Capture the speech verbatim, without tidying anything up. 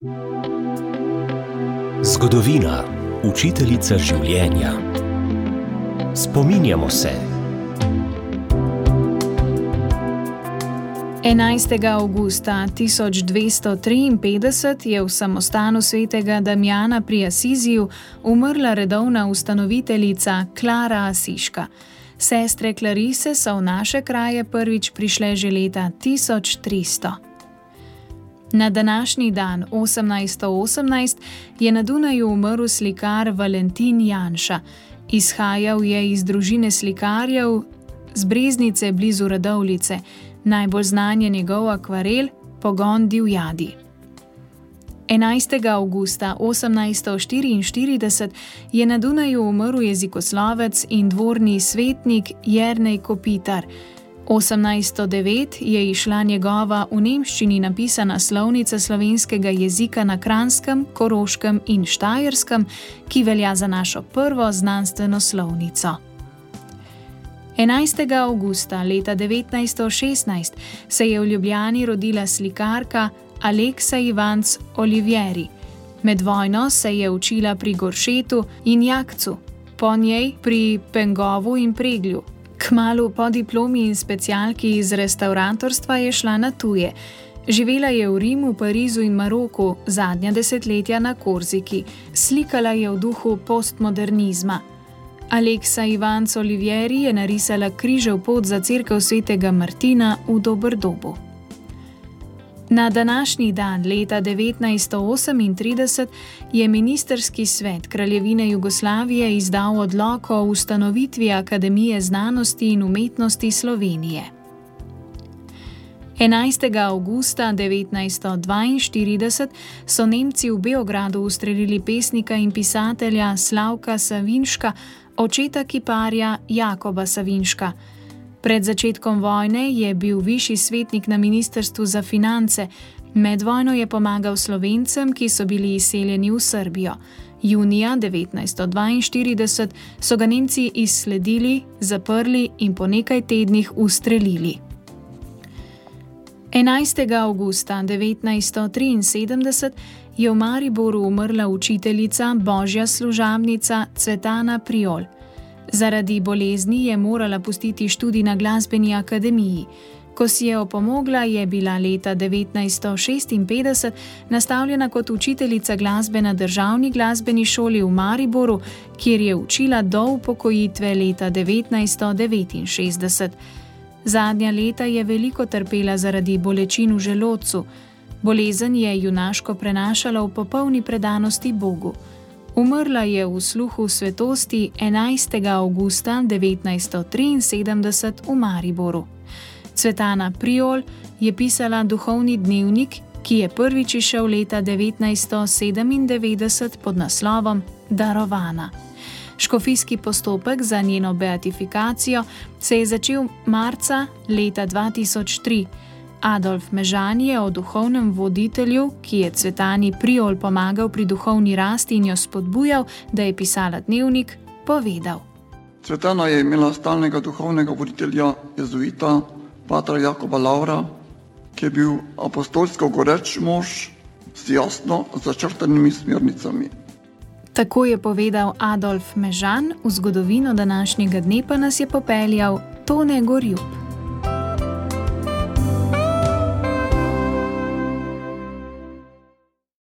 Zgodovina, učiteljica življenja. Spominjamo se. enajstega avgusta tisoč dvesto triinpetdeset je v samostanu svetega Damjana pri Asiziju umrla redovna ustanoviteljica Klara Asiška. Sestre Klarise so v naše kraje prvič prišle že leta tisoč tristo. Na današnji dan, osemnajststo osemnajst, je na Dunaju umrl slikar Valentin Janša. Izhajal je iz družine slikarjev z Breznice blizu Radovljice. Najbolj znan je njegov akvarel Pogon divjadi. enajstega avgusta osemnajststo štiriinštirideset je na Dunaju umrl jezikoslovec in dvorni svetnik Jernej Kopitar. osemnajststo devet je izšla njegova v nemščini napisana slovnica slovenskega jezika na Kranjskem, Koroškem in Štajerskem, ki velja za našo prvo znanstveno slovnico. enajstega avgusta leta devetnajststo šestnajst se je v Ljubljani rodila slikarka Aleksa Ivanc Olivieri. Med vojno se je učila pri Goršetu in Jakcu, po njej pri Pengovu in Preglju. Kmalu po diplomi in specialki iz restavratorstva je šla na tuje. Živela je v Rimu, Parizu in Maroku, zadnja desetletja na Korziki. Slikala je v duhu postmodernizma. Aleksa Ivanc Olivieri je narisala križev pot za cerkev svetega Martina v Doberdobu. Na današnji dan leta devetnajststo osemintrideset je ministrski svet Kraljevine Jugoslavije izdal odlok o ustanovitvi Akademije znanosti in umetnosti Slovenije. enajstega avgusta devetnajststo dvainštirideset so Nemci v Beogradu ustrelili pesnika in pisatelja Slavka Savinška, očeta kiparja Jakoba Savinška. Pred začetkom vojne je bil višji svetnik na Ministrstvu za finance. Med vojno je pomagal Slovencem, ki so bili izseljeni v Srbijo. Junija devetnajststo dvainštirideset so ga Nemci izsledili, zaprli in po nekaj tednih ustrelili. enajstega avgusta devetnajststo triinsedemdeset je v Mariboru umrla učiteljica, božja služabnica Cvetana Priol. Zaradi bolezni je morala pustiti študij na glasbeni akademiji. Ko si je opomogla, je bila leta devetnajststo šestinpetdeset nastavljena kot učiteljica glasbe na Državni glasbeni šoli v Mariboru, kjer je učila do upokojitve leta devetnajststo devetinšestdeset. Zadnja leta je veliko trpela zaradi bolečin v želodcu. Bolezen je junaško prenašala v popolni predanosti Bogu. Umrla je v sluhu svetosti enajstega avgusta devetnajststo triinsedemdeset v Mariboru. Cvetana Priol je pisala duhovni dnevnik, ki je prvič izšel leta devetnajststo sedemindevetdeset pod naslovom Darovana. Škofijski postopek za njeno beatifikacijo se je začel marca leta dva tisoč tri. Adolf Mežan je o duhovnem voditelju, ki je Cvetani Priol pomagal pri duhovni rasti in jo spodbujal, da je pisala dnevnik, povedal. Cvetana je imela stalnega duhovnega voditelja jezuita, patra Jakoba Laura, ki je bil apostolsko goreč mož s jasno začrtanimi smernicami. Tako je povedal Adolf Mežan, v zgodovino današnjega dne pa nas je popeljal Tone Gorjup.